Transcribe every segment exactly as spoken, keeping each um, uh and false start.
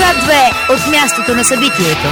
К две от мястото на събитието.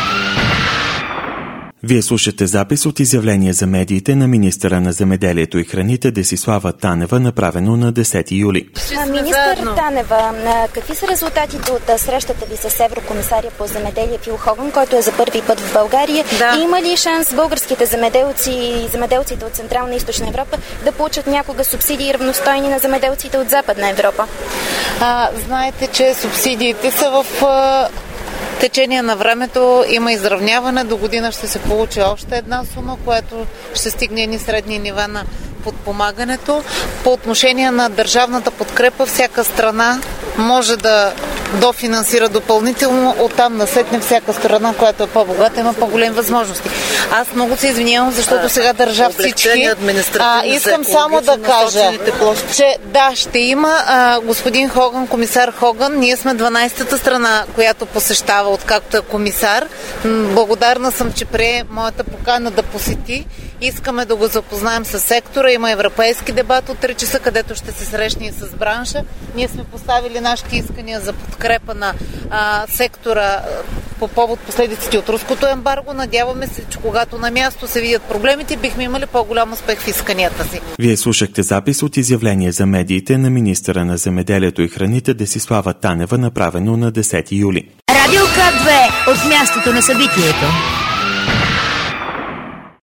Вие слушате запис от изявление за медиите на министъра на земеделието и храните Десислава Танева, направено на десети юли. Министър Танева, какви са резултатите от срещата ви с еврокомисаря по земеделие Фил Хоган, който е за първи път в България? Да. И има ли шанс българските земеделци и земеделците от Централна и Източна Европа да получат някога субсидии равностойни на земеделците от Западна Европа? А, знаете, че субсидиите са в а, течение на времето, има изравняване. До година ще се получи още една сума, която ще стигне едни средни нива на подпомагането. По отношение на държавната подкрепа, всяка страна може да дофинансира допълнително, оттам насетне всяка страна, която е по-богата, има по-големи възможности. Аз много се извинявам, защото сега държа всички. А, искам само да кажа, че да, ще има а, господин Хоган, комисар Хоган. Ние сме дванадесетата страна, която посещава, откакто е комисар. Благодарна съм, че прие моята покана да посети. Искаме да го запознаем с сектора. Има европейски дебат от три часа, където ще се срещне и с бранша. Ние сме поставили нашите искания за подкрепа на а, сектора по повод последиците от руското ембарго. Надяваме се, че когато на място се видят проблемите, бихме имали по-голям успех в исканията си. Вие слушахте запис от изявление за медиите на министъра на земеделието и храните Десислава Танева, направено на десети юли. Радио К две от мястото на събитието.